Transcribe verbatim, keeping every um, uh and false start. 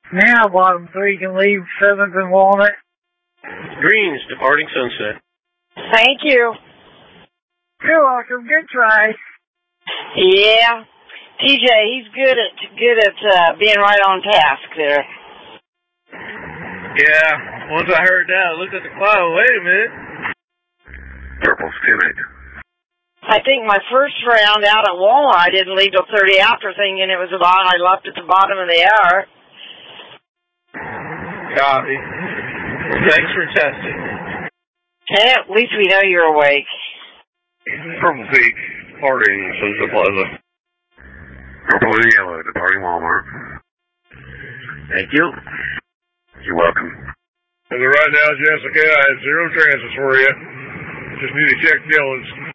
Now, bottom three can leave seventh and Walnut. Greens, departing Sunset. Thank you. You're welcome. Good try. Yeah. T J, he's good at good at uh, being right on task there. Yeah, once I heard that, I looked at the clock. Wait a minute. Purple Scenic. I think my first round out at Walmart, I didn't leave till thirty after, thinking it was about I left at the bottom of the hour. Copy. Thanks for testing. Hey, at least we know you're awake. Purple Peach, departing Sunset Plaza. Purple and yellow, departing Walmart. Thank you. You're welcome. As of right now, Jessica, I have zero transits for you. Just need to check Dylan's